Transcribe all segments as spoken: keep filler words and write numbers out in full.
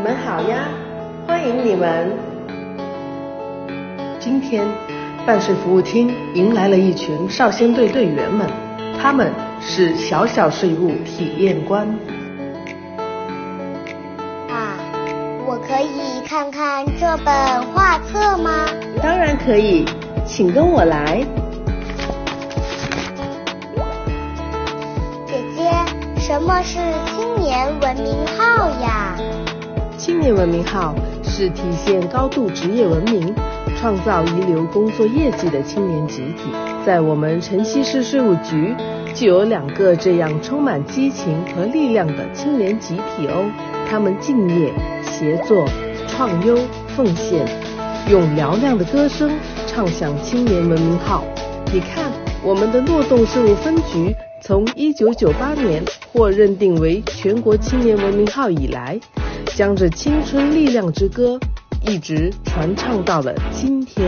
们好呀，欢迎你们。今天办事服务厅迎来了一群少先队队员们，他们是小小税务体验官。 啊，我可以看看这本画册吗？ 当然可以，请跟我来。 姐姐，什么是青年文明号呀？ 青年文明号是体现高度职业文明、创造一流工作业绩的青年集体。在我们城西市税务局就有两个这样充满激情和力量的青年集体哦。他们敬业、协作、创优、奉献，用嘹亮的歌声唱响青年文明号。你看，我们的诺动税务分局从一九九八年获认定为全国青年文明号以来，将这青春力量之歌一直传唱到了今天。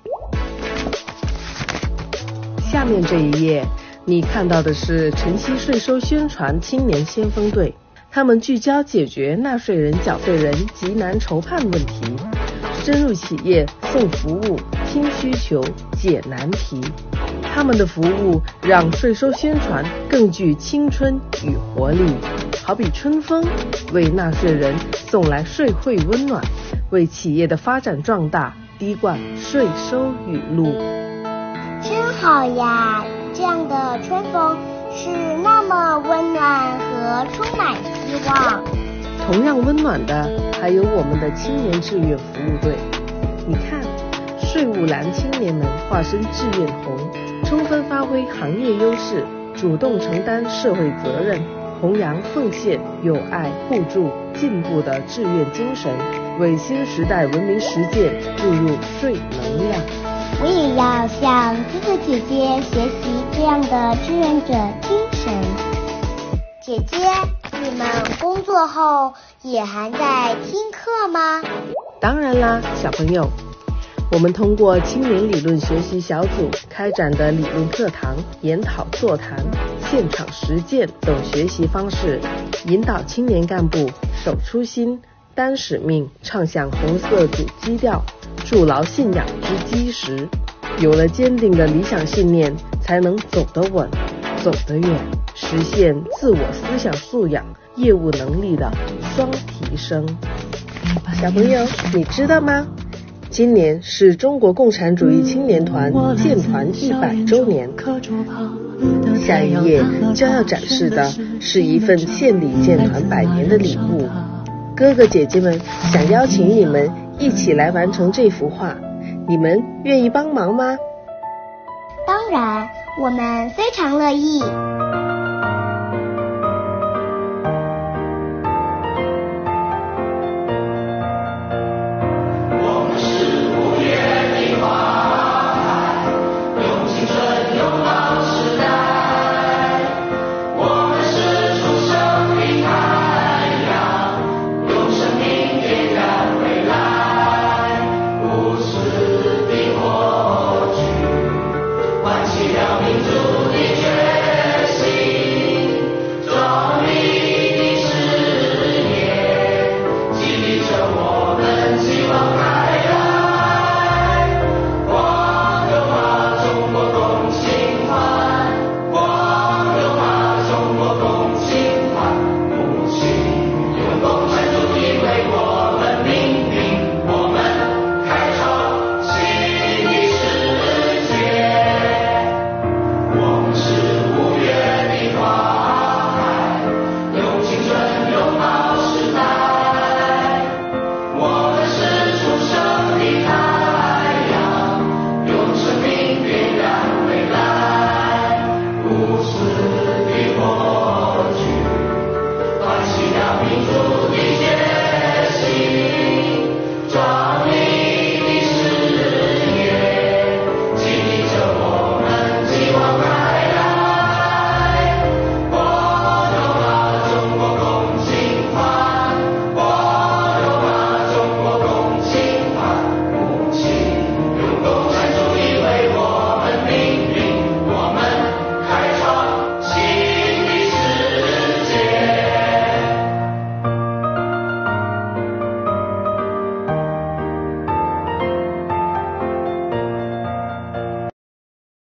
下面这一页，你看到的是城西税收宣传青年先锋队，他们聚焦解决纳税人、缴费人急难筹判问题，深入企业送服务、听需求、解难题。他们的服务让税收宣传更具青春与活力，好比春风，为纳税人送来税惠温暖，为企业的发展壮大滴灌税收雨露。 真好呀，这样的春风是那么温暖和充满希望。 同样温暖的还有我们的青年志愿服务队。你看，税务蓝青年们化身志愿红，充分发挥行业优势，主动承担社会责任，弘扬奉献、友爱、互助、进步的志愿精神，为新时代文明实践注入税能量。 我也要向哥哥姐姐学习这样的志愿者精神。姐姐，你们工作后也还在听课吗？ 当然啦，小朋友，我们通过青年理论学习小组开展的理论课堂、研讨座谈、现场实践等学习方式，引导青年干部守初心、担使命，唱响红色主基调，筑牢信仰之基石。有了坚定的理想信念，才能走得稳、走得远，实现自我思想素养、业务能力的双提升。小朋友，你知道吗？今年是中国共产主义青年团建团一百周年。下一页将要展示的是一份献礼建团百年的礼物。哥哥姐姐们想邀请你们一起来完成这幅画，你们愿意帮忙吗？ 当然，我们非常乐意。